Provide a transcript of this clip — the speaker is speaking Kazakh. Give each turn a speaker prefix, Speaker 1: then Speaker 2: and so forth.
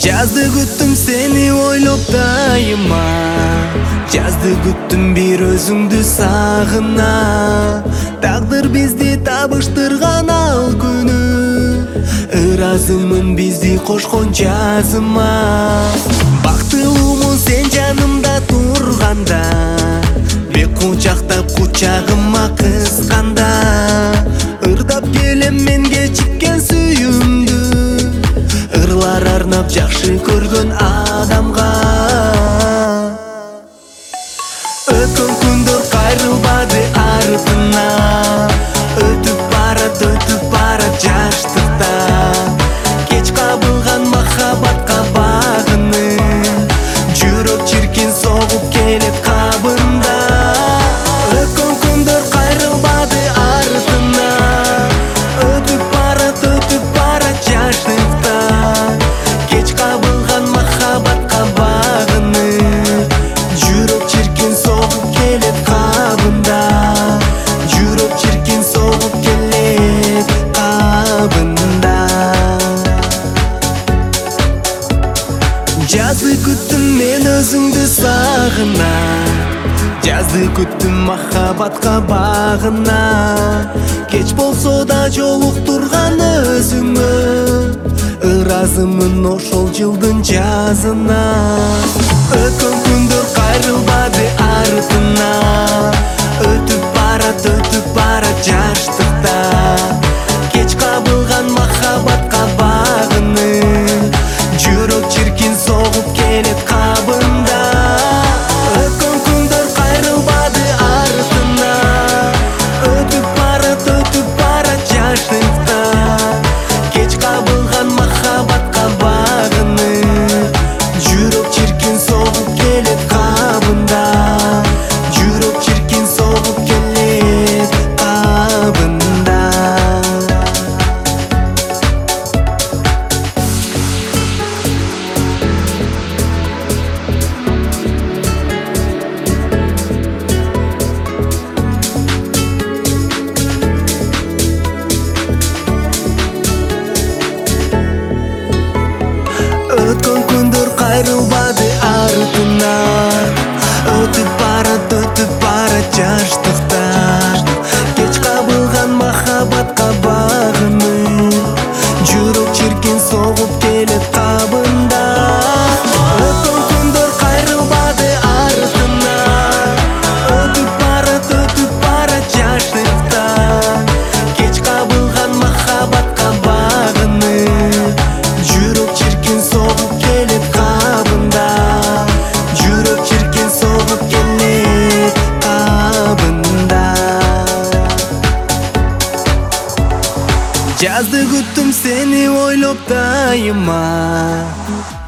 Speaker 1: Жазды күттім сені ойлоп дайыма, жазды күттім бір өзіңді сағына. Тағдыр бізді табыштырған ал күні, ыразымын бізді қошқан жазыма. Бақтылымын сен жанымда тұрғанда, бек құшақтап құшағыма қысқанда. Ырдап келем мен кечіккен сүйімді, ырлар арнап жақшы көрген адамға. Өткен күндер қайрылбады артына, өтіп барат жаштықта. Кеч қабылған махаббатқа бағыны, жүрек чиркин соғып келет қабында. Өткен күндер қайрылбады артына, өтіп барат жаштықта. Кеч қабылған махаббатқа бағыны, жүрек чиркин соғып келет қабында. Жүрек чиркин соғып келет қабында. Жазды күттім мен өзіңді сағына, жазды күттім махаббатқа бағына. Кеч болсо да жолуктурган өзүңө, ыразымын ошол жылдын жазына. Өткөн күндөр кайрылбады артына, өтүп барат жаштыкта. Кеч кабылган махаббатка багыны, жүрөк чиркин согуп келет кабында. Өткөн күндөр кайрылбады артына, өтүп барат жаштыкта. Кеч кабылган махаббатка багыны, жүрөк чиркин согуп келет кабында. Жүрөк чиркин согуп келет кабында. Өткөн күндөр кайрылбады артына, өтүп барат жаштыкта. Кеч кабылган махаббатка багыны, жүрөк чиркин согуп келет кабында. Өткөн күндөр кайрылбады артына, өтүп барат жаштыкта. Кеч кабылган махаббатка багыны, жүрөк чиркин согуп келет кабында. Жүрөк чиркин согуп келет кабында. Жазды күттім сені ойлоп дайыма,